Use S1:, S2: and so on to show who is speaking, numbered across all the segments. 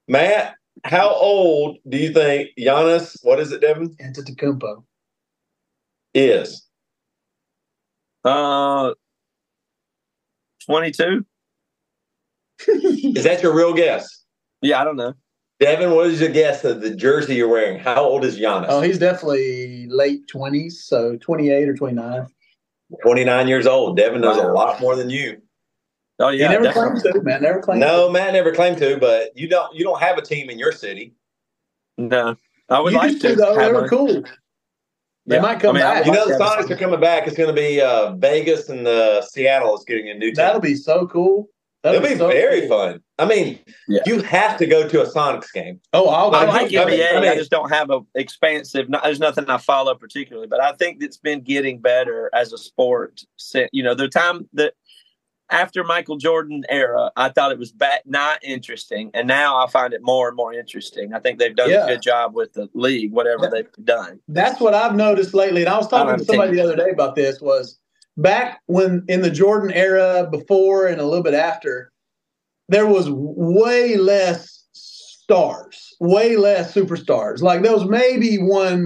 S1: Matt, how old do you think Giannis, what is it, Devin,
S2: Antetokounmpo.
S1: is?
S3: 22.
S1: Is that your real guess?
S3: Yeah, I don't know.
S1: Devin, what is your guess of the jersey you're wearing? How old is Giannis?
S2: Oh, he's definitely late 20s, so 28 or 29.
S1: 29 years old. Devin knows a
S3: Wow.
S1: lot more than you.
S3: Oh
S2: He
S3: yeah,
S2: never
S3: definitely.
S2: claimed to, man. Never claimed
S1: No,
S2: to.
S1: Matt never claimed to, but you don't have a team in your city.
S3: No, I would
S2: You
S3: like
S2: used to, though.
S3: have
S2: They were
S3: one.
S2: cool. They
S3: Yeah.
S2: might come
S3: I
S2: back.
S3: would
S1: You know
S3: like
S1: the
S3: to have a
S1: Sonics are coming back. It's going to be Vegas and Seattle is getting a new team.
S2: That'll be so cool.
S1: It'll be
S2: so
S1: very
S2: cool.
S1: fun. I mean,
S3: Yeah.
S1: you have to go to a Sonics game.
S2: Oh,
S3: I like
S1: I mean-
S3: NBA.
S1: I mean-
S3: I just don't have a expansive. There's nothing I follow particularly, but I think it's been getting better as a sport. The time that after Michael Jordan era, I thought it was not interesting, and now I find it more and more interesting. I think they've done a good job with the league, whatever they've done.
S2: That's what I've noticed lately. And I was talking to somebody the other day about this. Was back when in the Jordan era, before and a little bit after, there was way less stars, way less superstars. Like there was maybe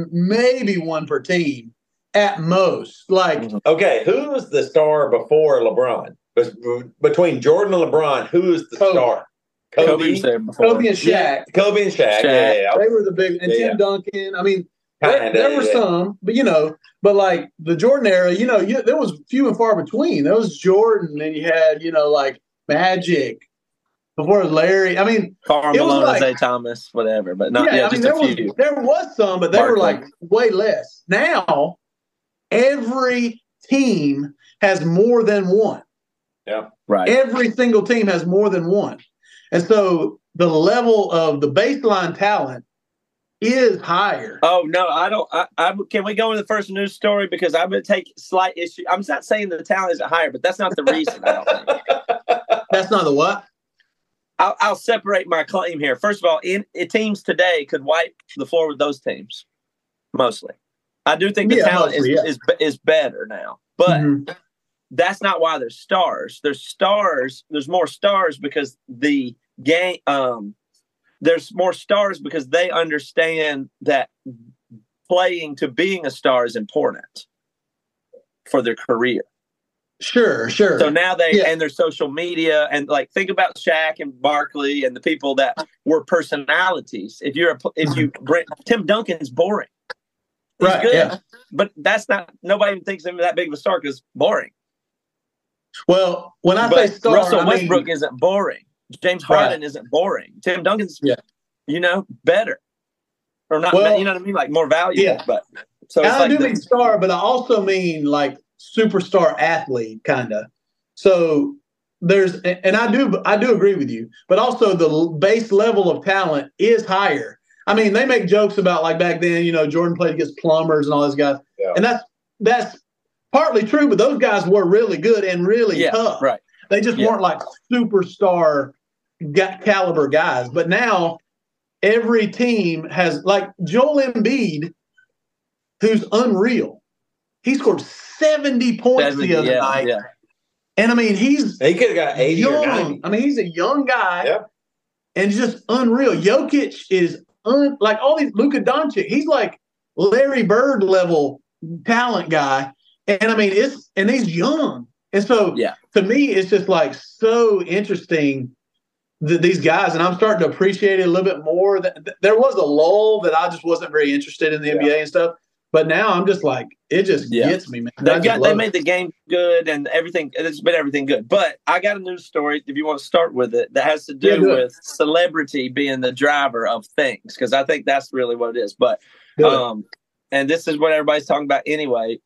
S2: one per team at most. Like
S1: Okay, who was the star before LeBron? Between Jordan and LeBron, who is the star?
S3: Kobe was there before.
S2: Kobe and Shaq.
S1: Kobe and Shaq. Yeah.
S2: They were the big, and Tim Duncan. I mean, there were some, but but like the Jordan era, there was few and far between. There was Jordan, and you had, like Magic before Larry. I mean,
S3: Karl
S2: it was
S3: Malone,
S2: like,
S3: Isaiah Thomas, whatever, but not just a few.
S2: There was some, but they were like way less. Now, every team has more than one.
S1: Yeah,
S3: right.
S2: Every single team has more than one. And so the level of the baseline talent is higher.
S3: Oh, no, I don't. Can we go into the first news story? Because I'm going to take slight issue. I'm not saying the talent isn't higher, but that's not the reason, I don't think.
S2: That's not the what?
S3: I'll separate my claim here. First of all, teams today could wipe the floor with those teams, mostly. I do think the talent is better now. But that's not why there's stars. There's more stars because the game there's more stars because they understand that playing to being a star is important for their career.
S2: Sure.
S3: So now and their social media and like think about Shaq and Barkley and the people that were personalities. Tim Duncan's boring. He's good. Yeah. But that's not nobody even thinks of him that big of a star because boring.
S2: Well, when I say star,
S3: Russell Westbrook isn't boring. James Harden isn't boring. Tim Duncan's, better or not. You know what I mean? Like more valuable. Yeah. But so it's
S2: I do mean star, but I also mean like superstar athlete, kind of. So there's, and I do agree with you, but also the base level of talent is higher. I mean, they make jokes about like back then, Jordan played against plumbers and all those guys, and that's partly true, but those guys were really good and really tough.
S3: Right.
S2: They just weren't like superstar caliber guys. But now every team has like Joel Embiid, who's unreal. He scored 70 points the other night. Yeah. And I mean, he
S1: could have got 80
S2: young.
S1: or 90.
S2: I mean, he's a young guy and just unreal. Jokic is like all these Luka Doncic. He's like Larry Bird level talent guy. And I mean, and he's young. And so to me, it's just like so interesting that these guys, and I'm starting to appreciate it a little bit more. There was a lull that I just wasn't very interested in the NBA and stuff. But now I'm just like, it just gets me, man.
S3: They made the game good and everything. It's been everything good. But I got a news story, if you want to start with it, that has to do with celebrity being the driver of things. Because I think that's really what it is. But, and this is what everybody's talking about anyway.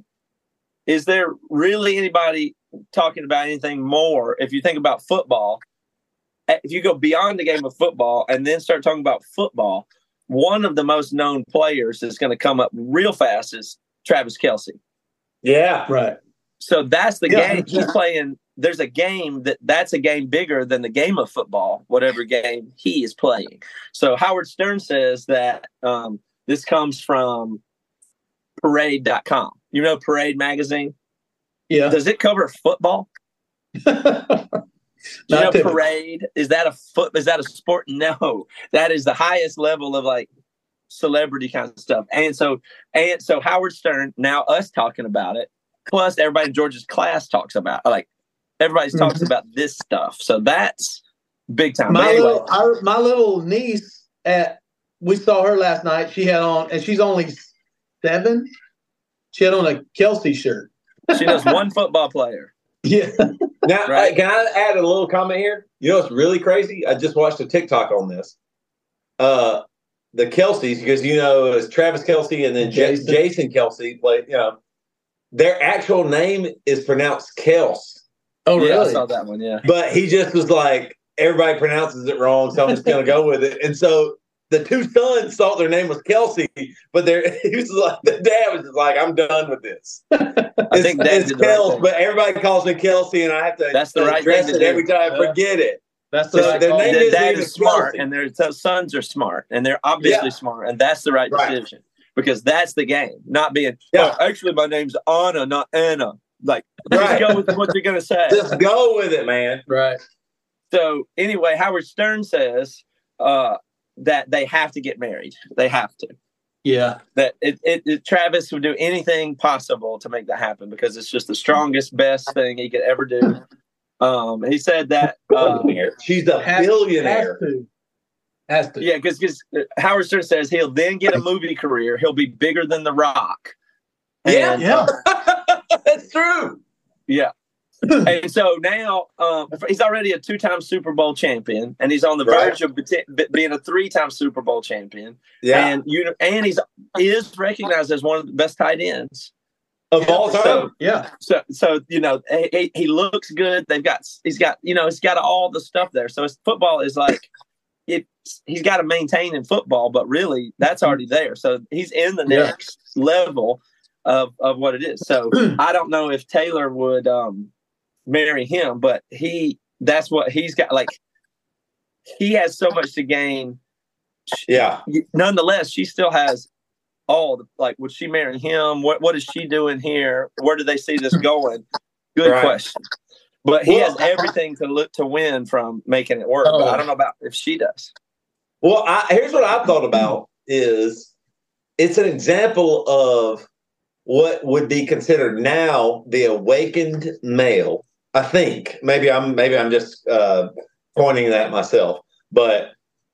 S3: Is there really anybody talking about anything more? If you think about football, if you go beyond the game of football and then start talking about football, one of the most known players that's going to come up real fast is Travis Kelce.
S1: Yeah.
S2: Right.
S3: So that's the game he's playing. There's a game that's a game bigger than the game of football, whatever game he is playing. So Howard Stern says that this comes from Parade.com. You know Parade magazine?
S2: Yeah.
S3: Does it cover football? You know, parade, is that a sport? No, that is the highest level of like celebrity kind of stuff. And so Howard Stern, now us talking about it, plus everybody in George's class talks about everybody's talks about this stuff. So that's big time.
S2: My little niece we saw her last night. She had on, and she's only 7. She had on a Kelsey shirt.
S3: She knows one football player.
S2: Yeah.
S1: Now, can I add a little comment here? You know what's really crazy? I just watched a TikTok on this. The Kelceys, because it's Travis Kelce and then Jason Kelce played. Their actual name is pronounced Kels.
S2: Oh, really?
S3: Yeah, I saw that one. Yeah,
S1: but he just was like, everybody pronounces it wrong, so I'm just going to go with it. And so the 2 sons thought their name was Kelce, but he was like, the dad was just like, I'm done with this.
S3: I think
S1: it's Kels, but everybody calls me Kelsey, and I have to address it every time I forget it.
S2: That's the right
S3: call. Their dad is smart, and their sons are smart, and they're obviously smart, and that's the right decision because that's the game. Not being, actually, my name's Anna, not Anna. Like, just go with what you're going to say.
S1: Just go with it, man.
S2: Right.
S3: So anyway, Howard Stern says that they have to get married. They have to.
S2: Yeah.
S3: That Travis would do anything possible to make that happen because it's just the strongest, best thing he could ever do. He said that
S1: she's a billionaire.
S2: Has to.
S3: Yeah, because Howard Stern says he'll then get a movie career. He'll be bigger than The Rock.
S1: And, that's true.
S3: Yeah. And so now he's already a 2-time Super Bowl champion, and he's on the verge of being a 3-time Super Bowl champion. Yeah, and he is recognized as one of the best tight ends
S1: of all time.
S3: So he looks good. He's got all the stuff there. So his football is like he's got to maintain in football, but really that's already there. So he's in the next level of what it is. So I don't know if Taylor would marry him, but that's what he's got. Like, he has so much to gain.
S1: Yeah.
S3: Nonetheless, she still has all the, like, would she marry him? What is she doing here? Where do they see this going? Good question. But he has everything to win from making it work. But I don't know about if she does.
S1: Well, here's what I've thought about is it's an example of what would be considered now the awakened male. I think maybe I'm just pointing that myself, but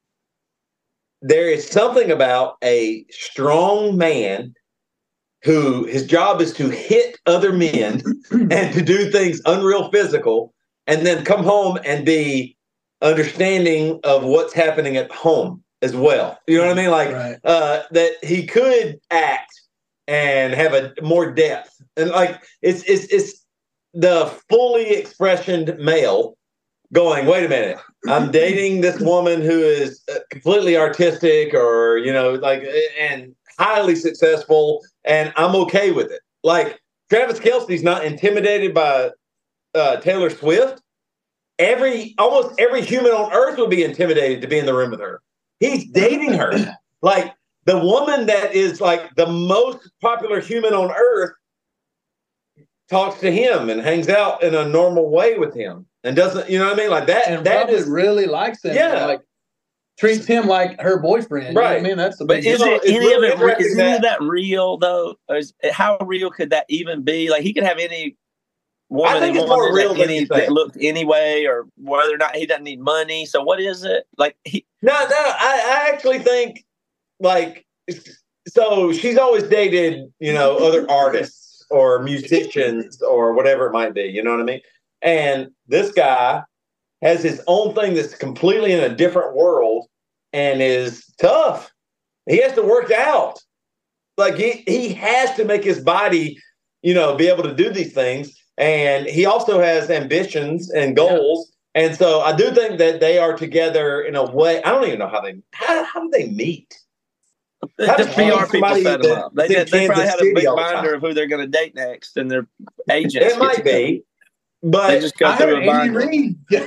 S1: there is something about a strong man who his job is to hit other men and to do things unreal physical and then come home and be understanding of what's happening at home as well. You know what I mean? Like that he could act and have a more depth, and like it's the fully expressioned male going, wait a minute, I'm dating this woman who is completely artistic or, and highly successful, and I'm okay with it. Like, Travis Kelce's not intimidated by Taylor Swift. Almost every human on earth would be intimidated to be in the room with her. He's dating her. Like, the woman that is like the most popular human on earth talks to him and hangs out in a normal way with him and doesn't, you know what I mean? Like that.
S2: And
S1: that
S2: is really likes him.
S1: Yeah.
S2: Like, treats him like her boyfriend.
S1: Right.
S2: You know what I mean? That's the
S3: big deal. Is any of that real though? How real could that even be? Like, he could have any woman.
S1: I think it's more real than anything.
S3: That looked anyway, or whether or not he doesn't need money. So what is it? Like
S1: No, I actually think like, so she's always dated, other artists or musicians or whatever it might be. You know what I mean? And this guy has his own thing that's completely in a different world and is tough. He has to work out. Like he has to make his body, be able to do these things. And he also has ambitions and goals. Yeah. And so I do think that they are together in a way. I don't even know how do they meet?
S3: The PR people set them up. They probably had a big binder of who they're going to date next, and their agents.
S1: It might be, but
S3: they just go through a binder.
S2: Andy Reid.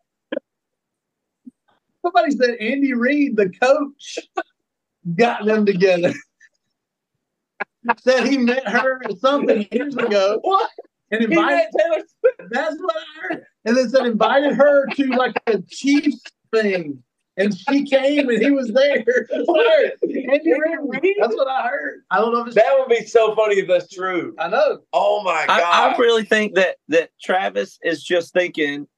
S2: Somebody said Andy Reid, the coach, got them together. Said he met her or something years ago. What? and invited
S1: Taylor Swift.
S2: That's what I heard. And then said invited her to like a Chiefs thing. And she came and he was there. That's what I heard. I don't know if it's
S1: that would be so funny if that's true.
S2: I know.
S1: Oh my God.
S3: I really think that Travis is just thinking,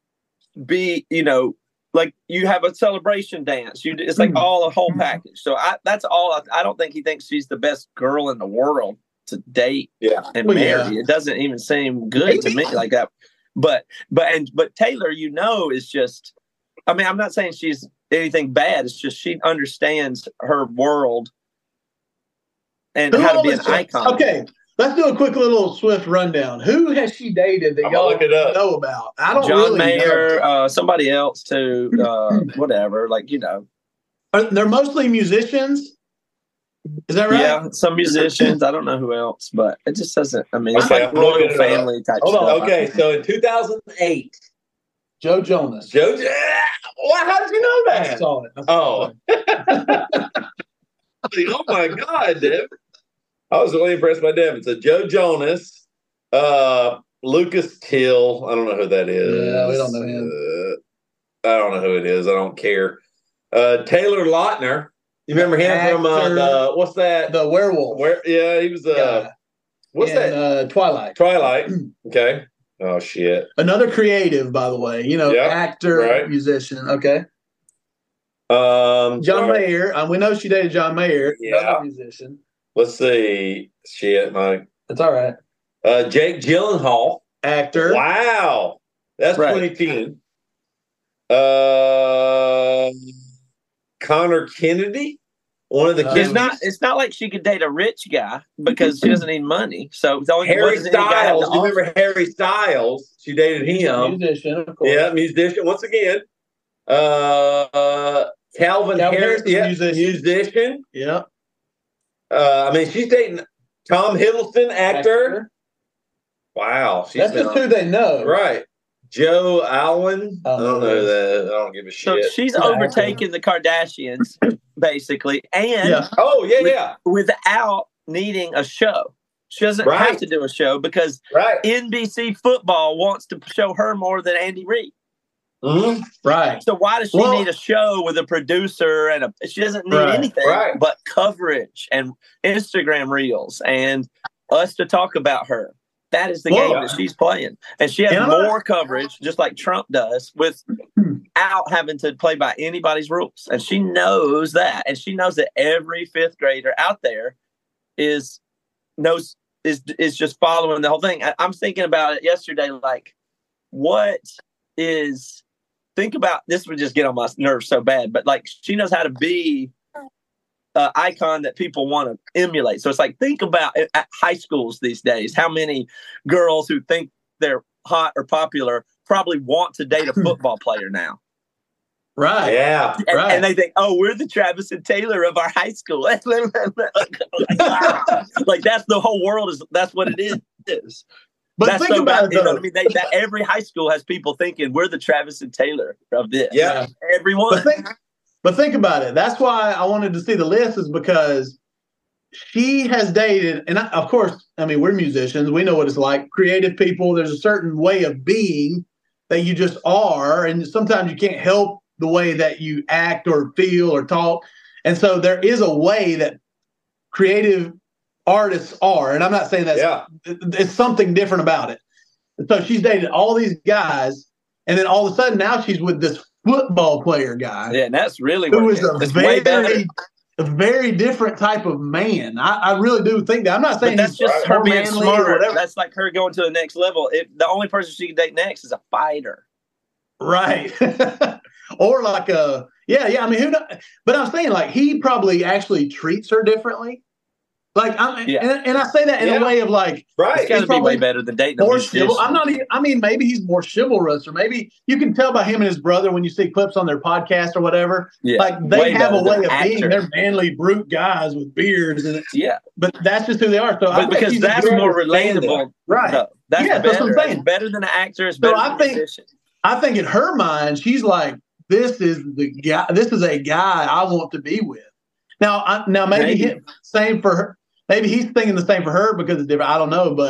S3: like you have a celebration dance. It's like all a whole package. So that's all. I don't think he thinks she's the best girl in the world to date and marry. Yeah. It doesn't even seem good to me like that. But Taylor, is just. I mean, I'm not saying she's anything bad. It's just she understands her world and how to be an icon.
S2: Okay, let's do a quick little Swift rundown. Who has she dated that y'all know about? I don't
S3: John Mayer, somebody else too, whatever.
S2: They're mostly musicians. Is that right?
S3: Yeah, some musicians. I don't know who else, but it just doesn't. I mean, it's like royal family type stuff.
S1: Okay, so in 2008.
S2: Joe Jonas.
S1: Well, how did you know that?
S2: I saw it.
S1: Oh my God, Devin. I was really impressed by Devin. So Joe Jonas, Lucas Till. I don't know who that is.
S2: Yeah, we don't know him.
S1: I don't know who it is. I don't care. Taylor Lautner. You remember him from what's that?
S2: The Werewolf.
S1: He was what's that?
S2: Twilight.
S1: Okay. Oh shit!
S2: Another creative, by the way. Actor, musician. Okay. John Mayer. We know she dated John Mayer.
S1: Yeah.
S2: Another musician.
S1: Let's see. Shit, Mike.
S2: That's all right.
S1: Jake Gyllenhaal,
S2: actor.
S1: Wow, that's
S3: right.
S1: 2010. Connor Kennedy. One of the kids.
S3: It's not like she could date a rich guy because she doesn't need money. So it's only
S1: Harry Styles. You remember Harry Styles? She dated him.
S2: Musician, of course.
S1: Yeah, musician. Once again, Calvin Harris, musician.
S2: Yeah.
S1: I mean, she's dating Tom Hiddleston, actor. Wow,
S2: that's just who they know,
S1: right? Joe Alwyn. I don't know that. I don't give a shit.
S3: So she's overtaken the Kardashians, basically, and without needing a show. She doesn't have to do a show because NBC Football wants to show her more than Andy Reid.
S1: Mm-hmm.
S2: Right.
S3: So why does she need a show with a producer she doesn't need anything but coverage and Instagram reels and us to talk about her. That is the game that she's playing. And she has more coverage, just like Trump does, without having to play by anybody's rules. And she knows that. And she knows that every fifth grader out there is just following the whole thing. I'm thinking about it yesterday, think about, this would just get on my nerves so bad, but she knows how to be icon that people want to emulate. So it's think about at high schools these days, how many girls who think they're hot or popular probably want to date a football player now.
S2: Right.
S1: Yeah.
S3: And they think, we're the Travis and Taylor of our high school. That's the whole world that's what it is.
S2: But
S3: that's
S2: think about it, though.
S3: I mean, every high school has people thinking we're the Travis and Taylor of this.
S1: Yeah.
S3: Everyone.
S2: But think about it. That's why I wanted to see the list, is because she has dated, and of course, I mean, we're musicians. We know what it's like. Creative people, there's a certain way of being that you just are, and sometimes you can't help the way that you act or feel or talk. And so there is a way that creative artists are, and I'm not saying that it's something different about it. So she's dated all these guys, and then all of a sudden now she's with this football player guy.
S3: Yeah, and that's really
S2: who is a very different type of man. I really do think that. I'm not saying
S3: that's just her being smarter. That's like her going to the next level. The only person she can date next is a fighter.
S2: Right. Or I mean, who knows? But I'm saying he probably actually treats her differently. And I say that in a way of
S3: it's got to be way better than dating more
S2: chivalrous. Maybe he's more chivalrous, or maybe you can tell by him and his brother when you see clips on their podcast or whatever. Yeah, they have a way of being. They're manly, brute guys with beards, but that's just who they are. So
S3: because that's more relatable,
S2: right?
S3: No, that's better.
S2: That's what I'm saying.
S3: It's better than an actor. It's better than a musician.
S2: I think in her mind, she's like, "This is the guy. This is a guy I want to be with." Now maybe same for her. Maybe he's thinking the same for her because it's different. I don't know, but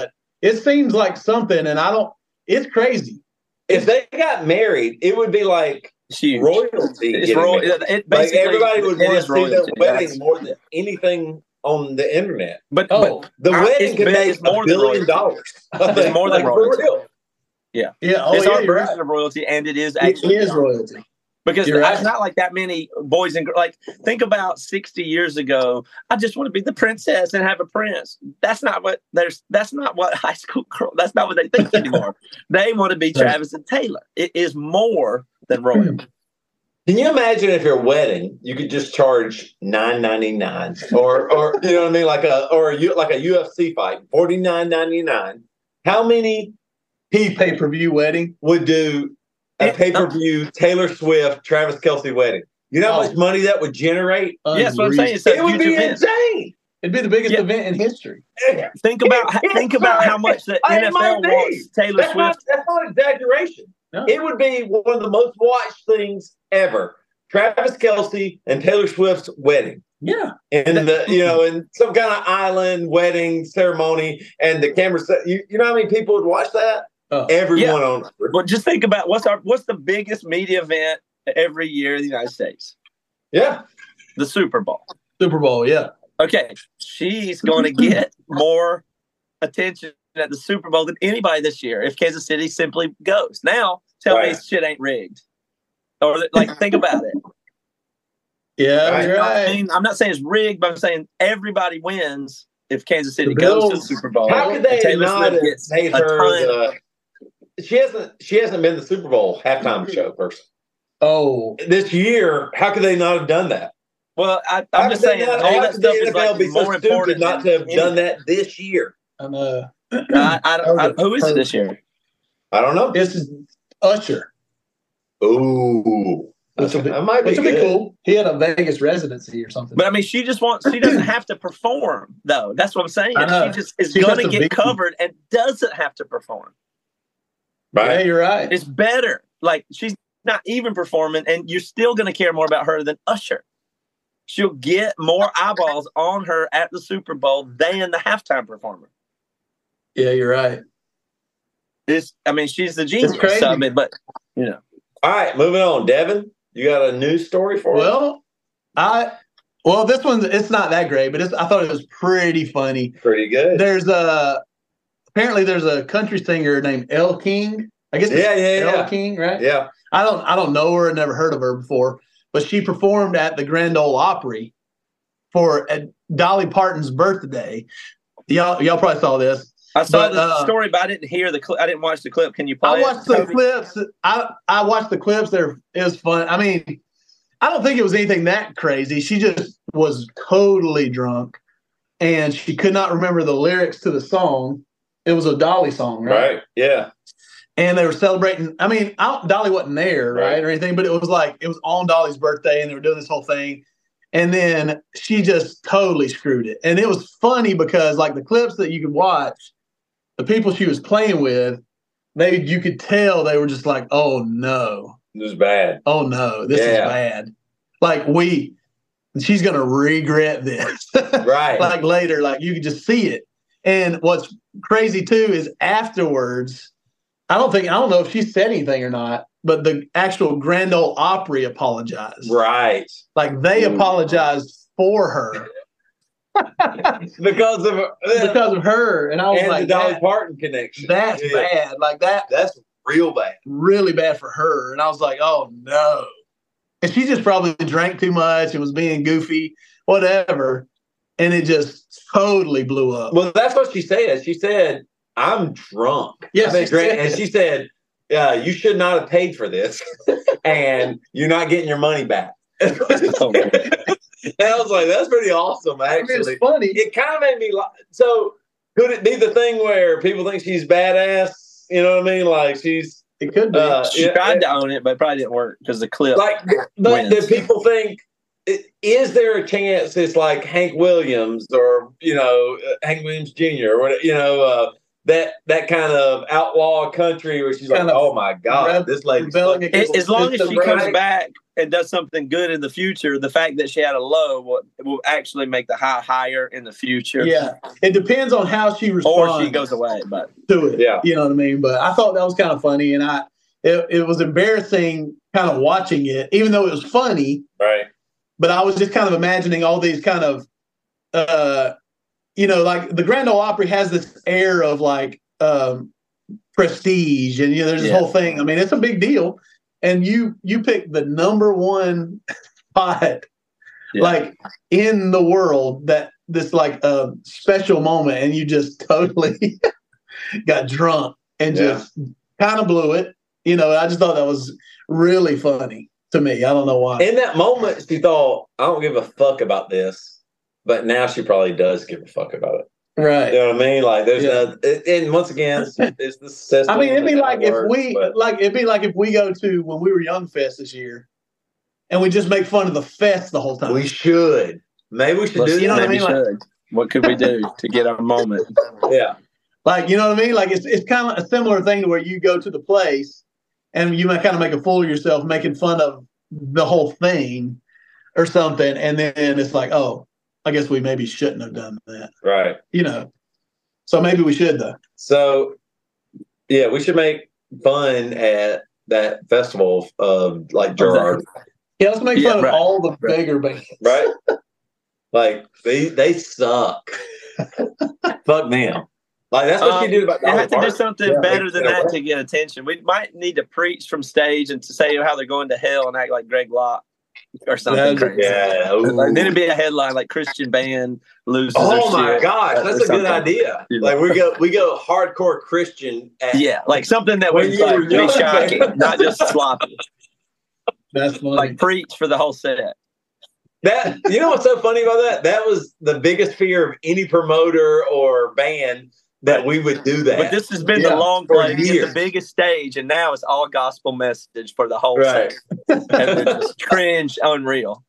S2: It seems like something, and it's crazy.
S1: If they got married, it would be like
S3: huge
S1: royalty. Like everybody would want to see their wedding more than anything on the internet.
S3: But
S1: the wedding can make $1 billion.
S3: It's more than royalty. Yeah.
S2: It's
S3: our version of royalty, and it is actually
S2: royalty.
S3: Because it's not like that many boys and girls. Like, think about 60 years ago. I just want to be the princess and have a prince. That's not what high school girls. That's not what they think anymore. They want to be Travis and Taylor. It is more than royalty.
S1: Can you imagine if your wedding you could just charge $9.99 or you know what I mean, like a UFC fight $49.99? How many people
S2: pay-per-view wedding
S1: would do a pay-per-view Taylor Swift, Travis Kelce wedding? You know how much money that would generate?
S3: Yes, what I'm saying is
S1: it would be insane.
S2: It'd be the biggest event in history.
S3: Think about how much the NFL wants Taylor Swift.
S1: That's not exaggeration. No. It would be one of the most watched things ever. Travis Kelce and Taylor Swift's wedding.
S2: Yeah.
S1: And in some kind of island wedding ceremony, and the camera set. You know how many people would watch that? Everyone on.
S3: But just think about what's the biggest media event every year in the United States?
S1: Yeah,
S3: the Super Bowl.
S2: Super Bowl, yeah.
S3: Okay, she's going to get more attention at the Super Bowl than anybody this year if Kansas City simply goes. Now, tell me shit ain't rigged, or think about it.
S2: Yeah, right.
S3: I mean, I'm not saying it's rigged, but I'm saying everybody wins if Kansas City goes to the Super Bowl.
S1: How could they not have made her? She hasn't been the Super Bowl halftime show person.
S2: Oh,
S1: this year, how could they not have done that?
S3: Well, I'm just saying all that stuff is more important
S1: not to have done that this year.
S3: Who is it this year?
S1: I don't know.
S2: This is Usher.
S1: Ooh.
S2: Which will be cool. He had a Vegas residency or something.
S3: But I mean, she doesn't have to perform, though. That's what I'm saying. She just is going to get covered and doesn't have to perform.
S1: Right.
S2: Yeah, you're right.
S3: It's better. Like, she's not even performing, and you're still going to care more about her than Usher. She'll get more eyeballs on her at the Super Bowl than the halftime performer.
S2: Yeah, you're right.
S3: She's the genius of it, but
S1: All right, moving on. Devin, you got a news story for us?
S2: Well, this one, it's not that great, but I thought it was pretty funny.
S1: Pretty good.
S2: Apparently there's a country singer named Elle King. I guess Elle King, right?
S1: Yeah.
S2: I don't know her, never heard of her before, but she performed at the Grand Ole Opry for Dolly Parton's birthday. Y'all probably saw this.
S3: I saw the story, but I didn't hear the clip. I didn't watch the clip. Can you play it?
S2: I watched the clips. I watched the clips. It was fun. I mean, I don't think it was anything that crazy. She just was totally drunk, and she could not remember the lyrics to the song. It was a Dolly song, right?
S1: Right, yeah.
S2: And they were celebrating. I mean, Dolly wasn't there, right, or anything, but it was on Dolly's birthday, and they were doing this whole thing. And then she just totally screwed it. And it was funny because, like, the clips that you could watch, the people she was playing with, you could tell they were just like, oh, no.
S1: This is bad.
S2: Oh, no, this is bad. Like, she's going to regret this.
S1: Right.
S2: Like, later, like, you could just see it. And what's crazy, too, is afterwards, I don't know if she said anything or not, but the actual Grand Ole Opry apologized.
S1: Right.
S2: Like, they apologized for her.
S1: because of her. And I was like, the Dolly Parton connection.
S2: That's bad. Like,
S1: that's real bad.
S2: Really bad for her. And I was like, oh, no. And she just probably drank too much and was being goofy, whatever. And it just totally blew up.
S1: Well, that's what she said. She said, I'm drunk.
S2: Yes.
S1: And she said, you should not have paid for this. And you're not getting your money back. And I was like, that's pretty awesome, actually.
S2: It's funny.
S1: It kind of made me like, so could it be the thing where people think she's badass? You know what I mean? Like,
S2: it could be.
S3: She tried to own it, but it probably didn't work because the clip.
S1: Like, but do people think, is there a chance it's like Hank Williams or, Hank Williams Jr. or, that kind of outlaw country where she's
S2: Kind
S1: like,
S2: of
S1: oh my God, this lady.
S3: As long as she comes back and does something good in the future, the fact that she had a low will actually make the high higher in the future.
S2: Yeah, it depends on how she responds.
S3: Or she goes away, but
S2: to it.
S1: Yeah,
S2: you know what I mean. But I thought that was kind of funny, and it was embarrassing kind of watching it, even though it was funny.
S1: Right.
S2: But I was just kind of imagining all these kind of, like the Grand Ole Opry has this air of like prestige, and there's this whole thing. I mean, it's a big deal, and you pick the number one spot, like in the world, that this like a special moment, and you just totally got drunk and just kind of blew it. I just thought that was really funny to me. I don't know why.
S1: In that moment, she thought, I don't give a fuck about this. But now she probably does give a fuck about it.
S2: Right.
S1: You know what I mean? Like, there's and once again, it's the system.
S2: I mean, it'd be like if we go to when we were Young Fest this year and we just make fun of the fest the whole time.
S1: We should. Maybe we should do that.
S2: You know what I mean?
S3: Like, what could we do to get our moment?
S1: Yeah.
S2: Like, you know what I mean? Like, it's kind of a similar thing to where you go to the place and you might kind of make a fool of yourself making fun of the whole thing or something. And then it's like, oh, I guess we maybe shouldn't have done that.
S1: Right.
S2: So maybe we should, though.
S1: So, yeah, we should make fun at that festival of like Gerard.
S2: Yeah, let's make fun of all the bigger bands.
S1: Right. Like, they suck. Fuck them. Like, that's what you do about
S3: you have to do something better than that to get attention. We might need to preach from stage and to say how they're going to hell and act like Greg Locke or something crazy.
S1: Yeah.
S3: Then it'd be a headline like Christian band loses.
S1: Oh my gosh, that's a good idea. Like we go hardcore Christian.
S3: Like something that would be shocking, not just sloppy.
S2: That's funny.
S3: Like preach for the whole set.
S1: That what's so funny about that? That was the biggest fear of any promoter or band. That we would do that.
S3: But this has been the long play, the biggest stage, and now it's all gospel message for the whole set. And it's just cringe, unreal.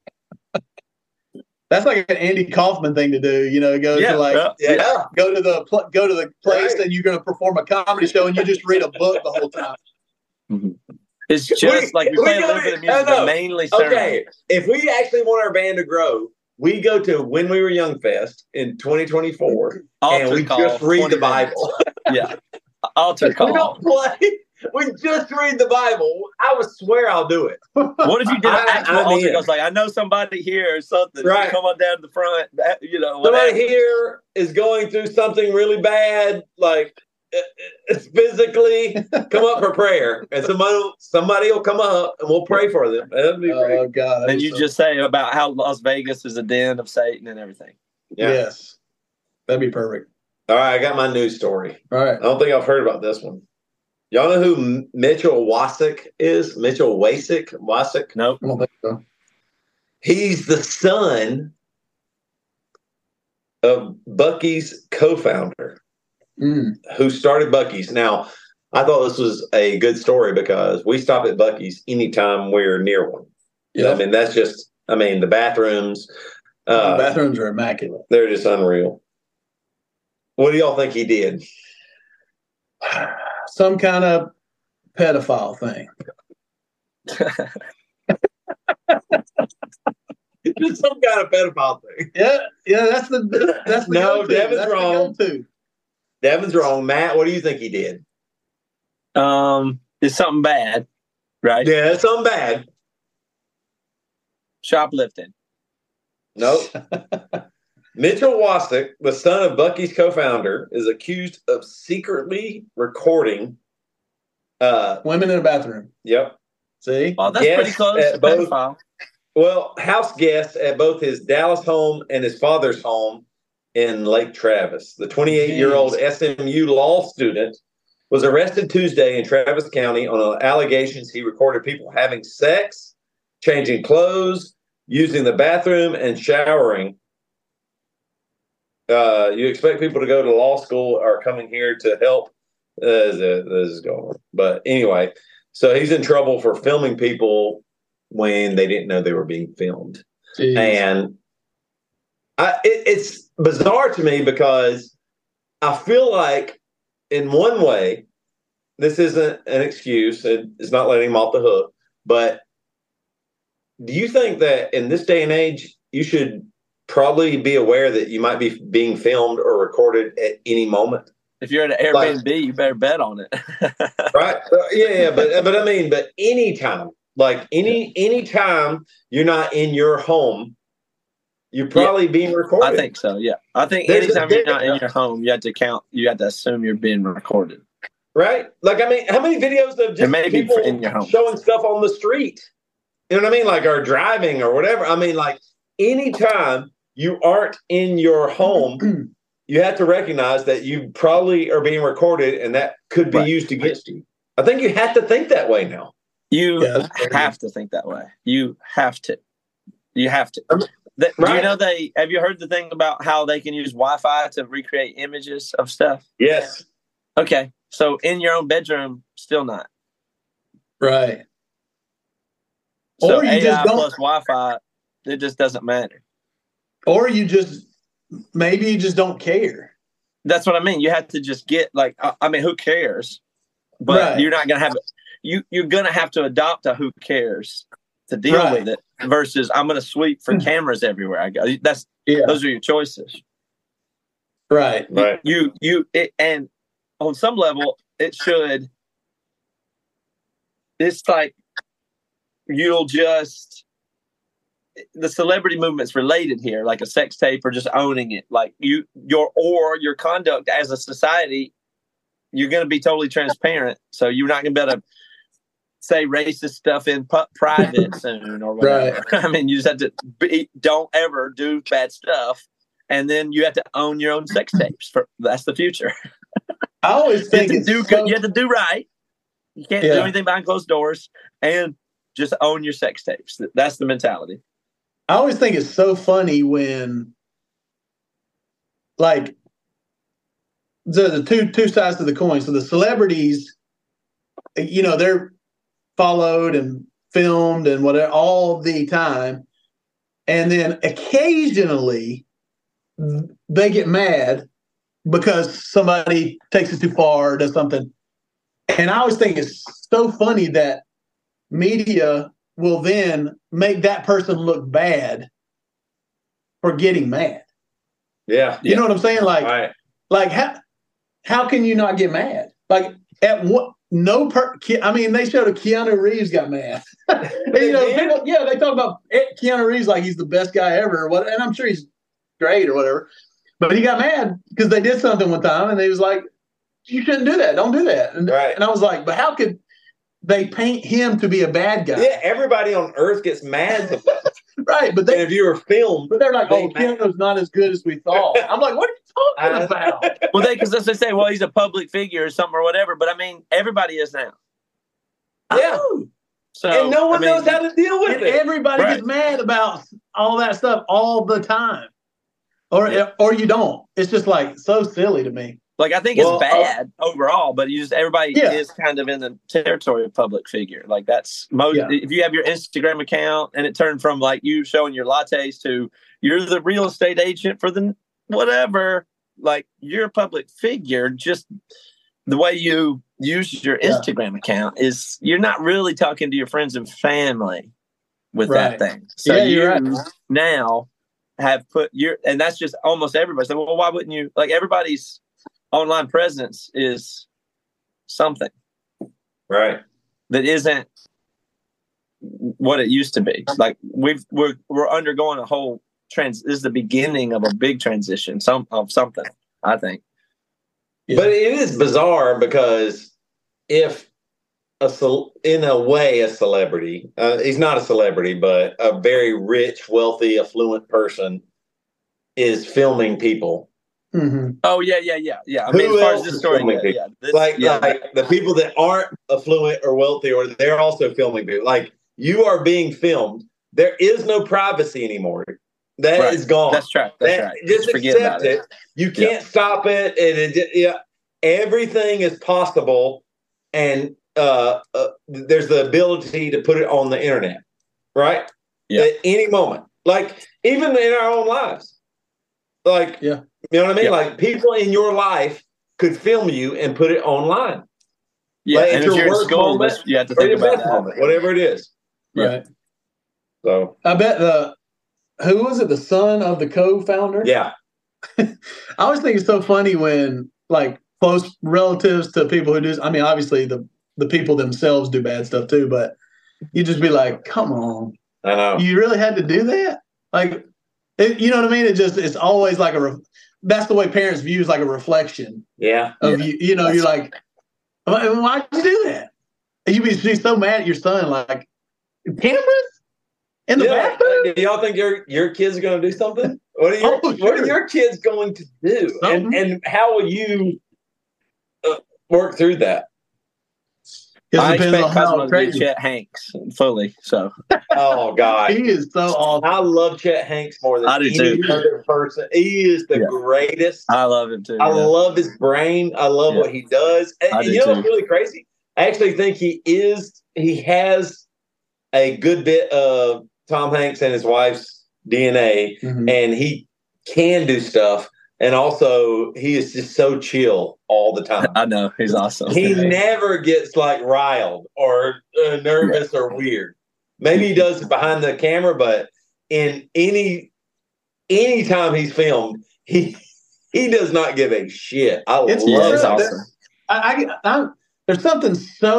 S2: That's like an Andy Kaufman thing to do, go to the place and you're going to perform a comedy show and you just read a book the whole time.
S3: Mm-hmm. It's just like we play a little bit of music, but mainly sermon.
S1: Okay, if we actually want our band to grow, we go to When We Were Young Fest in 2024, and we just read the Bible.
S3: Altar call.
S1: We don't play. We just read the Bible. I would swear I'll do it.
S3: What if you did an actual altar call? Like, I know somebody here or something.
S1: Right.
S3: Come on down to the front.
S1: Somebody here is going through something really bad, like physically. Come up for prayer, and somebody will come up, and we'll pray for them. That'd be great.
S2: Oh God!
S3: And you just say about how Las Vegas is a den of Satan and everything.
S1: Yeah.
S2: Yes, that'd be perfect.
S1: All right, I got my news story.
S2: All right,
S1: I don't think I've heard about this one. Y'all know who Mitchell Wasick is? Mitchell Wasick?
S3: Nope.
S2: I don't think so.
S1: He's the son of Buc-ee's co-founder. Who started Buc-ee's. Now, I thought this was a good story because we stop at Buc-ee's anytime we're near one. Yeah. I mean, that's just, the bathrooms.
S2: The bathrooms are immaculate.
S1: They're just unreal. What do y'all think he did?
S2: Some kind of pedophile thing.
S1: Just some kind of pedophile thing.
S2: Yeah, that's the
S1: no, Devin's wrong. Devin's wrong. Matt, what do you think he did?
S3: It's something bad, right?
S1: Yeah, it's something bad.
S3: Shoplifting.
S1: Nope. Mitchell Wasick, the son of Buc-ee's co-founder, is accused of secretly recording
S2: women in a bathroom.
S1: Yep.
S2: See?
S3: Oh, that's pretty close to pedophile.
S1: Well, house guests at both his Dallas home and his father's home in Lake Travis. The 28-year-old SMU law student was arrested Tuesday in Travis County on allegations he recorded people having sex, changing clothes, using the bathroom, and showering. You expect people to go to law school or coming here to help? This is going on. But anyway, so he's in trouble for filming people when they didn't know they were being filmed. Jeez. And it's bizarre to me because I feel like in one way, this isn't an excuse. It's not letting him off the hook. But do you think that in this day and age, you should probably be aware that you might be being filmed or recorded at any moment?
S3: If you're at an Airbnb, you better bet on it.
S1: Right? Yeah. But I mean, but anytime, like any time you're not in your home, you're probably being recorded.
S3: I think so. Yeah, I think anytime you're not in your home, you have to assume you're being recorded.
S1: Right? Like, I mean, how many videos of just people in your home showing stuff on the street? You know what I mean? Like, or driving or whatever. I mean, like, anytime you aren't in your home, you have to recognize that you probably are being recorded, and that could be used against you. I think you have to think that way now.
S3: You have to think that way. You have to. Do you know have you heard the thing about how they can use Wi-Fi to recreate images of stuff?
S1: Yes.
S3: Okay. So in your own bedroom, still not.
S2: Right.
S3: So or you AI just don't, plus Wi-Fi, it just doesn't matter.
S2: Or you just don't care.
S3: That's what I mean. You have to just get who cares? But you're not going to have it. You're going to have to adopt a who cares to deal with it versus I'm going to sweep for cameras everywhere I go. Those are your choices.
S2: Right.
S3: And on some level, it's like the celebrity movement's related here, like a sex tape or just owning it. Like your conduct as a society, you're going to be totally transparent. So you're not going to be able to say racist stuff in private soon or whatever. Right. I mean, you just have to don't ever do bad stuff. And then you have to own your own sex tapes. That's the future.
S2: I always think
S3: you have to do right. You can't do anything behind closed doors, and just own your sex tapes. That's the mentality.
S2: I always think it's so funny when, like, the two sides to the coin. So the celebrities, they're followed and filmed and whatever all the time, and then occasionally they get mad because somebody takes it too far or does something. And I always think it's so funny that media will then make that person look bad for getting mad.
S1: Yeah.
S2: You know what I'm saying? Like how can you not get mad? Like at what? They showed a Keanu Reeves got mad. They talk about Keanu Reeves like he's the best guy ever or what, and I'm sure he's great or whatever. But he got mad because they did something one time, and they was like, "You shouldn't do that. Don't do that." And I was like, "But how could they paint him to be a bad guy?"
S1: Yeah, everybody on Earth gets mad about it.
S2: Right, but
S1: if you were filmed,
S2: but they're like, "Oh, Keanu's not as good as we thought." I'm like, "What are you talking about?"
S3: Well, because they say, "Well, he's a public figure or something or whatever." But I mean, everybody is now.
S1: Yeah. So and no one knows how to deal with it.
S2: Everybody gets mad about all that stuff all the time. Or you don't. It's just like so silly to me.
S3: Like I think it's bad overall, but everybody is kind of in the territory of public figure. Like that's most. Yeah. If you have your Instagram account and it turned from like you showing your lattes to you're the real estate agent for the whatever, like you're a public figure. Just the way you use your Instagram account is you're not really talking to your friends and family with that thing. So you now have put and that's just almost everybody. So, well, why wouldn't you? Like everybody's online presence is something,
S1: right? That
S3: isn't what it used to be. Like we're undergoing a whole this is the beginning of a big transition. Of something, I think.
S1: Yeah. But it is bizarre because if in a way, a celebrity. He's not a celebrity, but a very rich, wealthy, affluent person is filming people.
S3: Mm-hmm. Oh, yeah. I mean, as far as this story goes,
S1: like the people that aren't affluent or wealthy, or they're also filming people. Like, you are being filmed. There is no privacy anymore. That is gone.
S3: That's right.
S1: Just accept it. You can't stop it. And everything is possible. And there's the ability to put it on the internet, right? At any moment, like even in our own lives, like you know what I mean. Like people in your life could film you and put it online.
S3: Yeah,
S1: like,
S3: and if you're in school, you have to think about that.
S1: Moment, whatever it is.
S2: Right.
S1: So
S2: I bet who was it? The son of the co-founder?
S1: Yeah.
S2: I always think it's so funny when like close relatives to people who do. I mean, obviously the people themselves do bad stuff too, but you just be like, come on.
S1: I know.
S2: You really had to do that? Like, you know what I mean? It's always like that's the way parents view is like a reflection.
S1: Yeah.
S2: Of you. You know, you're like, why'd you do that? And you'd be so mad at your son, like, cameras in the bathroom?
S1: Do y'all think your kids are going to do something? What are your kids going to do? And how will you work through that?
S3: I expect Cosmo to be Chet Hanks fully. So,
S1: oh God,
S2: he is so awesome.
S1: I love Chet Hanks more than any other person. He is the greatest.
S3: I love him too.
S1: I love his brain. I love what he does. And you know what's really crazy? I actually think he has a good bit of Tom Hanks and his wife's DNA, and he can do stuff. And also, he is just so chill all the time.
S3: I know. He's awesome.
S1: He never gets like riled or nervous or weird. Maybe he does it behind the camera, but in any time he's filmed, he does not give a shit. I love it.
S2: Awesome. There's something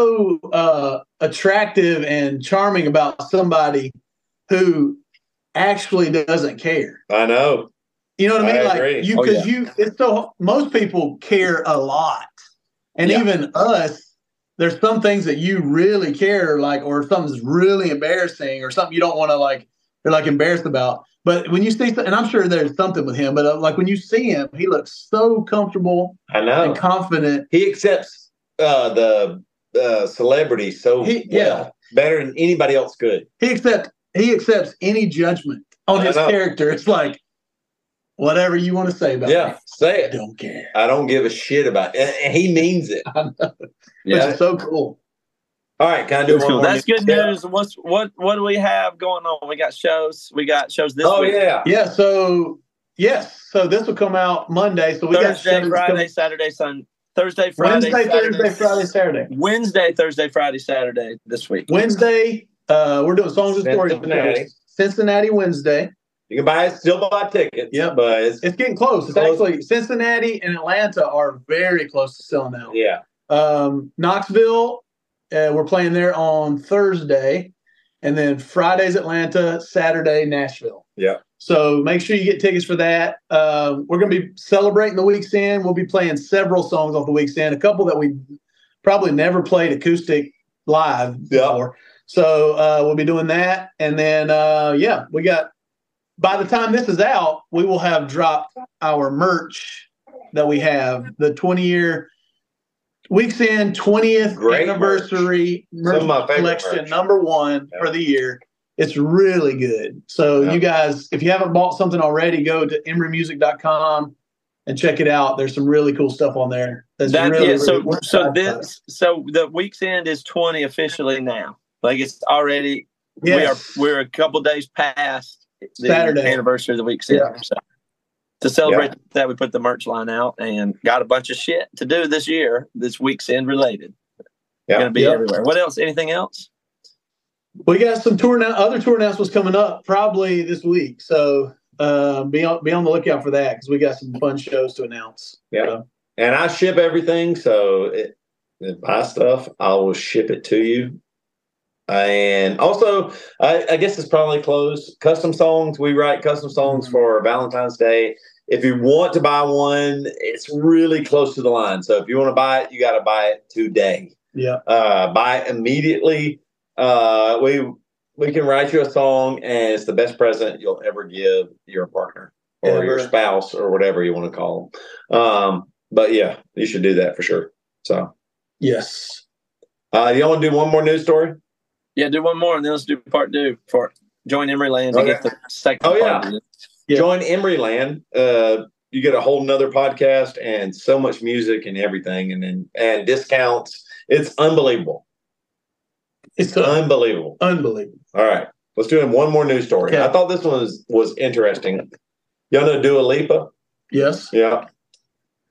S2: so attractive and charming about somebody who actually doesn't care.
S1: I know.
S2: You know what I mean? Like it's so most people care a lot, and even us. There's some things that you really care, like, or something's really embarrassing, or something you don't want to like. You're like embarrassed about. But when you see, and I'm sure there's something with him, but like when you see him, he looks so comfortable.
S1: I know,
S2: and confident.
S1: He accepts the celebrity so better than anybody else could.
S2: He accepts any judgment on his character. It's like. Whatever you want to say about me.
S1: Say it.
S2: I don't care.
S1: I don't give a shit about it. And he means it.
S2: I know. Which is so cool.
S1: All right, can I do one more?
S3: That's good news. What do we have going on? We got shows. We got shows this week.
S1: Oh, yeah.
S2: Yeah, so this will come out Monday. So we
S3: Thursday,
S2: got
S3: Friday, Saturday, Sunday. Thursday, Friday,
S2: Thursday, Friday, Saturday.
S3: Wednesday, Thursday, Friday, Saturday this week.
S2: Wednesday, we're doing Songs and Stories. Cincinnati Wednesday.
S1: You can still buy tickets.
S2: Yeah,
S1: but
S2: it's getting close. It's actually Cincinnati and Atlanta are very close to selling out.
S1: Yeah.
S2: Knoxville, we're playing there on Thursday, and then Friday's Atlanta, Saturday Nashville.
S1: Yeah.
S2: So make sure you get tickets for that. We're going to be celebrating the Week's End. We'll be playing several songs off the Week's End, a couple that we probably never played acoustic live before. So we'll be doing that, and then we got. By the time this is out, we will have dropped our merch that we have, the 20-year Week's End 20th anniversary merch collection, number 1 for the year. It's really good. So you guys, if you haven't bought something already, go to emerymusic.com and check it out. There's some really cool stuff on there.
S3: So the Week's End is 20 officially now. Like it's already we're a couple days past the
S2: Saturday
S3: anniversary of the Week's End. So to celebrate that, we put the merch line out and got a bunch of shit to do this year. This Week's End related. Going to be everywhere. What else? Anything else?
S2: We got some other tour announcements coming up probably this week. So be on the lookout for that because we got some fun shows to announce.
S1: Yeah, and I ship everything. So if buy stuff, I will ship it to you. And also, I guess it's probably closed. Custom songs. We write custom songs for Valentine's Day. If you want to buy one, it's really close to the line. So if you want to buy it, you got to buy it today.
S2: Yeah.
S1: Buy it immediately. We can write you a song, and it's the best present you'll ever give your partner or your spouse or whatever you want to call them. But yeah, you should do that for sure. So
S2: yes.
S1: You want to do one more news story?
S3: Yeah, do one more, and then let's do part 2 for Join Emeryland to get the second part of it.
S1: Join Emeryland. You get a whole nother podcast and so much music and everything, and discounts. It's unbelievable.
S2: It's
S1: unbelievable.
S2: Unbelievable.
S1: All right, let's do one more news story. Okay. I thought this one was interesting. Y'all know Dua Lipa?
S2: Yes.
S1: Yeah.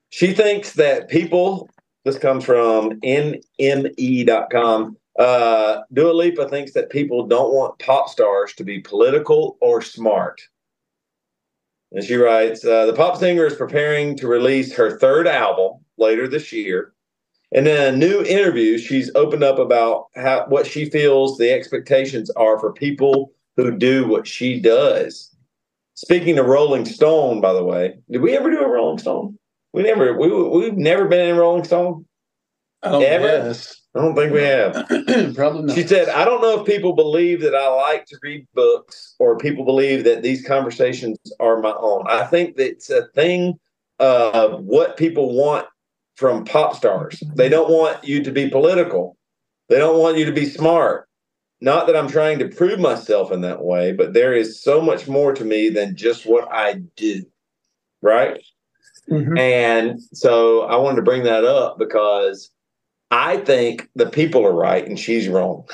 S1: She thinks that people, this comes from NME.com. Dua Lipa thinks that people don't want pop stars to be political or smart. And she writes, the pop singer is preparing to release her third album later this year. And in a new interview, she's opened up about what she feels the expectations are for people who do what she does. Speaking of Rolling Stone, by the way, did we ever do a Rolling Stone? We've never been in Rolling Stone.
S2: Oh,
S1: ever?
S2: Yes.
S1: I don't think we have.
S2: Probably not.
S1: She said, I don't know if people believe that I like to read books or people believe that these conversations are my own. I think that it's a thing of what people want from pop stars. They don't want you to be political. They don't want you to be smart. Not that I'm trying to prove myself in that way, but there is so much more to me than just what I do. Right? Mm-hmm. And so I wanted to bring that up because I think the people are right and she's wrong.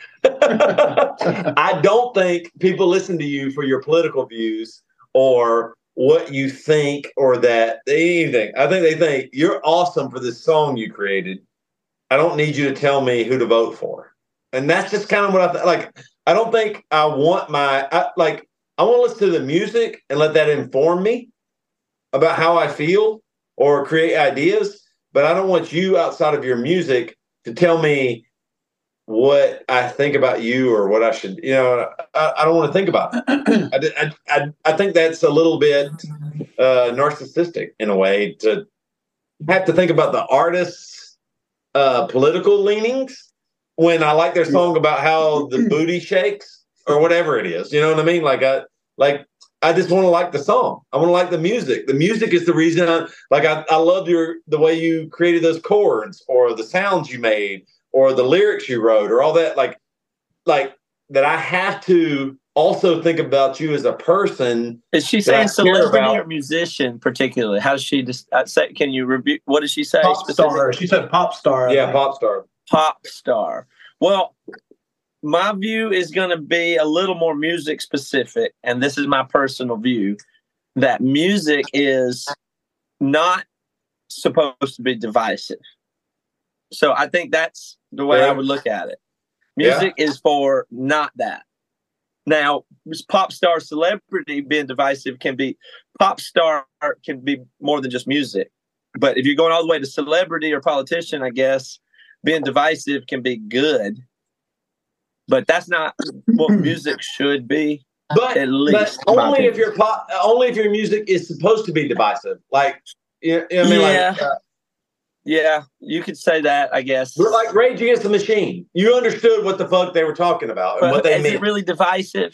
S1: I don't think people listen to you for your political views or what you think or that anything. I think they think you're awesome for this song you created. I don't need you to tell me who to vote for. And that's just kind of what like. I don't think I want I want to listen to the music and let that inform me about how I feel or create ideas. But I don't want you outside of your music to tell me what I think about you or what I should, I don't want to think about it. I think that's a little bit narcissistic in a way to have to think about the artist's political leanings when I like their song about how the booty shakes or whatever it is. You know what I mean? I just want to like the song. I want to like the music. The music is the reason I love the way you created those chords or the sounds you made or the lyrics you wrote or all that. Like that I have to also think about you as a person.
S3: Is she saying celebrity or musician particularly? How does she just say? Can you review? What does she say?
S2: Pop star. She said pop star.
S1: Yeah, pop star.
S3: Pop star. Well, my view is going to be a little more music specific, and this is my personal view, that music is not supposed to be divisive. So I think that's the way I would look at it. Music is for not that. Now, pop star celebrity being divisive pop star can be more than just music. But if you're going all the way to celebrity or politician, I guess, being divisive can be good. But that's not what music should be.
S1: But
S3: at least
S1: only if your music is supposed to be divisive.
S3: Yeah, you could say that, I guess.
S1: But like Rage Against the Machine, you understood what the fuck they were talking about and what they meant.
S3: Is it really divisive?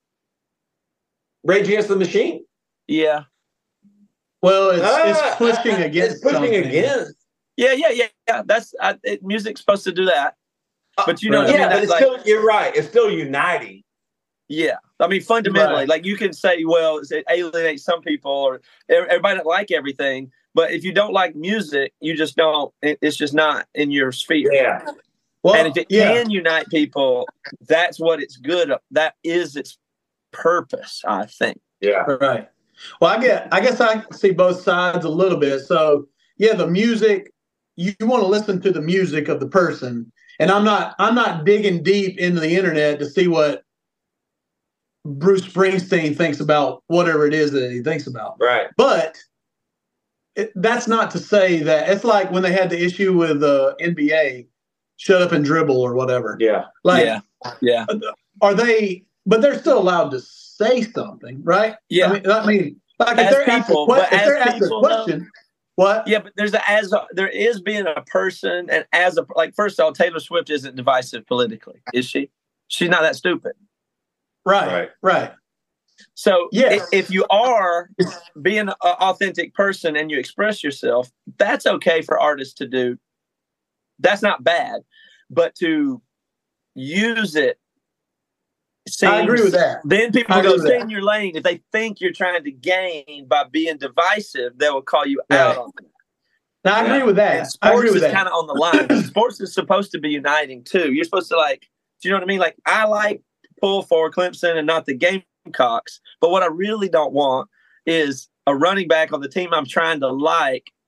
S1: Rage Against the Machine?
S3: Yeah.
S2: Well, it's pushing against.
S1: It's pushing against.
S3: Yeah. That's music's supposed to do that. But you know what I mean?
S1: But it's still, you're right. It's still uniting.
S3: Yeah. I mean, fundamentally, like you can say, well, it alienates some people or everybody don't like everything. But if you don't like music, you just don't. It's just not in your sphere.
S1: Yeah.
S3: Well, and if it can unite people, that's what it's good. That is its purpose, I think.
S1: Yeah.
S2: Right. Well, I guess I see both sides a little bit. So, the music, you want to listen to the music of the person. And I'm not digging deep into the internet to see what Bruce Springsteen thinks about whatever it is that he thinks about.
S1: Right.
S2: But that's not to say that it's like when they had the issue with NBA, shut up and dribble or whatever.
S1: Yeah.
S3: Yeah.
S2: Are they? But they're still allowed to say something, right?
S3: Yeah.
S2: I mean, like if they're asked a question. What?
S3: Yeah, but there is being a person, and first of all, Taylor Swift isn't divisive politically, is she? She's not that stupid.
S2: Right.
S3: So if you are being an authentic person and you express yourself, that's okay for artists to do. That's not bad, but to use it.
S2: I agree with that.
S3: Then people go, stay in your lane. If they think you're trying to gain by being divisive, they will call you out on that.
S2: Now, I agree with that.
S3: And sports is kind of on the line. Sports is supposed to be uniting, too. You're supposed to do you know what I mean? I like pull for Clemson and not the Gamecocks. But what I really don't want is a running back on the team I'm trying to like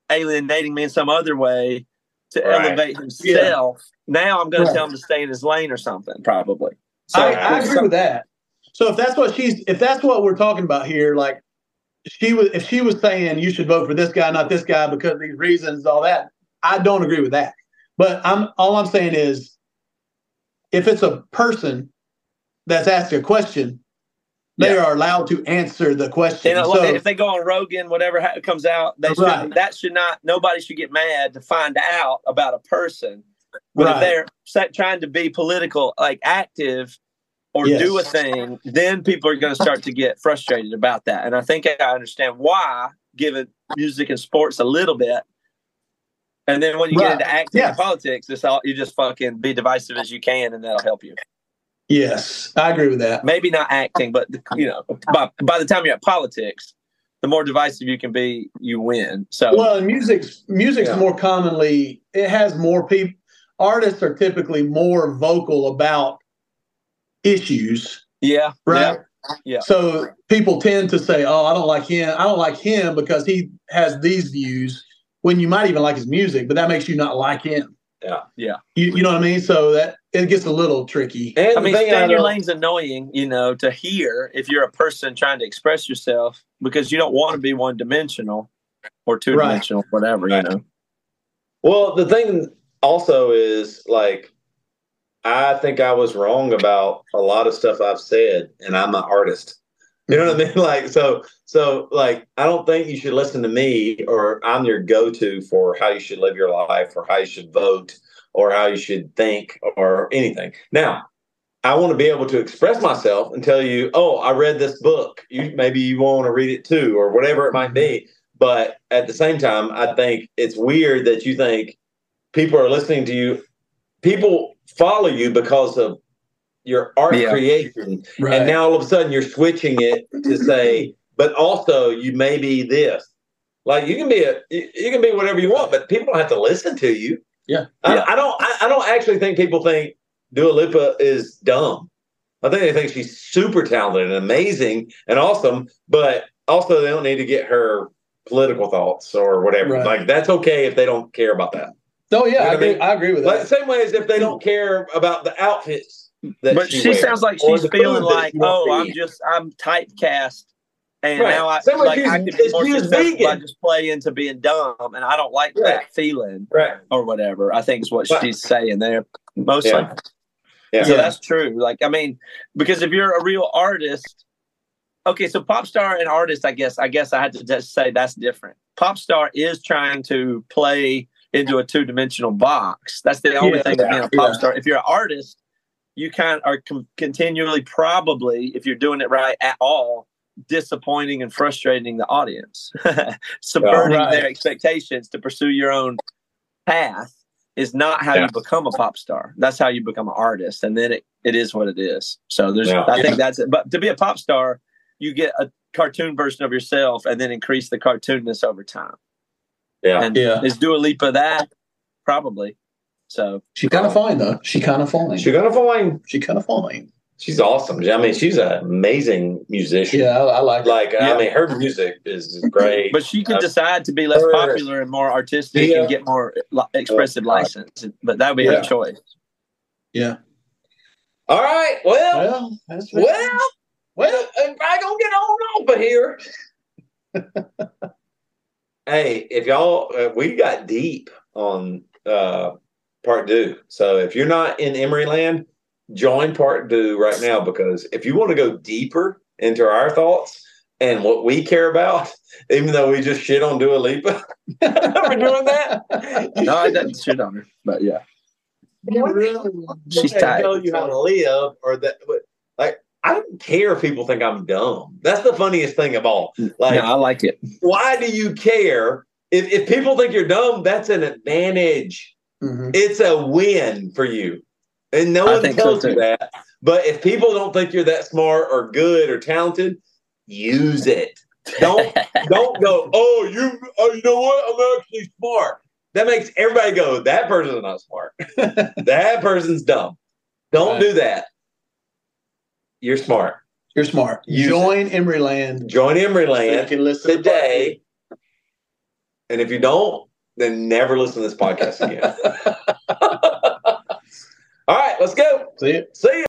S3: alienating me in some other way to elevate himself. Now I'm going to tell him to stay in his lane or something, probably.
S2: So I agree with that. So if that's what we're talking about here, like if she was saying you should vote for this guy, not this guy because of these reasons, all that, I don't agree with that. But all I'm saying is, if it's a person that's asked a question, they are allowed to answer the question.
S3: So, if they go on Rogan, whatever comes out, nobody should get mad to find out about a person. But if they're trying to be political, like active or do a thing, then people are going to start to get frustrated about that. And I think I understand why, given music and sports a little bit. And then when you get into acting and politics, you just fucking be divisive as you can, and that'll help you.
S2: Yes, I agree with that.
S3: Maybe not acting, but by the time you're at politics, the more divisive you can be, you win. So,
S2: and music's more commonly, it has more people. Artists are typically more vocal about issues.
S3: Yeah.
S2: Right.
S3: Yeah.
S2: So people tend to say, "Oh, I don't like him. I don't like him because he has these views." When you might even like his music, but that makes you not like him.
S3: Yeah.
S2: You know what I mean? So that it gets a little tricky.
S3: And stay in your lane's annoying, to hear if you're a person trying to express yourself, because you don't want to be one dimensional or two dimensional, whatever,
S1: Well, the thing also is, like, I think I was wrong about a lot of stuff I've said, and I'm an artist. You know what I mean? Like, so like, I don't think you should listen to me, or I'm your go-to for how you should live your life, or how you should vote, or how you should think, or anything. Now, I want to be able to express myself and tell you, oh, I read this book. Maybe you want to read it too, or whatever it might be. But at the same time, I think it's weird that you think people are listening to you. People follow you because of your art creation, and now all of a sudden you're switching it to say, but also you may be this. Like, you can be whatever you want, but people don't have to listen to you. I don't actually think people think Dua Lipa is dumb. I think they think she's super talented and amazing and awesome, but also they don't need to get her political thoughts or whatever. Like, that's okay if they don't care about that.
S2: Oh yeah, I agree with that.
S1: Like, same way as if they don't care about the outfits.
S3: But she sounds like she's feeling like, I'm typecast, and now I can be more successful by just play into being dumb, and I don't like that feeling, or whatever. I think is what she's saying there, mostly. Yeah, so that's true. Like, I mean, because if you're a real artist, okay, so pop star and artist, I guess I had to just say that's different. Pop star is trying to play into a two-dimensional box. That's the only thing about being a pop star. If you're an artist, you kind of are continually, probably, if you're doing it right at all, disappointing and frustrating the audience. Subverting their expectations to pursue your own path is not how you become a pop star. That's how you become an artist. And then it is what it is. So I think that's it. But to be a pop star, you get a cartoon version of yourself and then increase the cartoonness over time. Yeah. And is Dua Lipa that? Probably. So
S2: she's kind of fine, though. She's kind of fine.
S1: She's awesome. I mean, she's an amazing musician.
S2: Yeah, I like her.
S1: I mean, her music is great.
S3: But she could decide to be less popular and more artistic and get more expressive license. But that would be her choice.
S2: Yeah.
S1: All right. Well, I'm probably gonna get on over here. Hey, if y'all, we got deep on Part 2. So if you're not in Emory Land, join Part 2 right now, because if you want to go deeper into our thoughts and what we care about, even though we just shit on Dua Lipa, we're doing that.
S3: No, I didn't shit on her, but yeah.
S1: She's tight. Tell you how to live, or that, like, I don't care if people think I'm dumb. That's the funniest thing of all. Like,
S3: no, I like it.
S1: Why do you care? If people think you're dumb, that's an advantage. Mm-hmm. It's a win for you. And no one tells you that. But if people don't think you're that smart or good or talented, use it. Don't go, you know what? I'm actually smart. That makes everybody go, that person's not smart. That person's dumb. Don't do that. You're smart.
S2: Join Emory Land.
S1: Join Emory Land
S2: so you can listen
S1: today. And if you don't, then never listen to this podcast again. All right, let's go.
S2: See you.
S1: See you.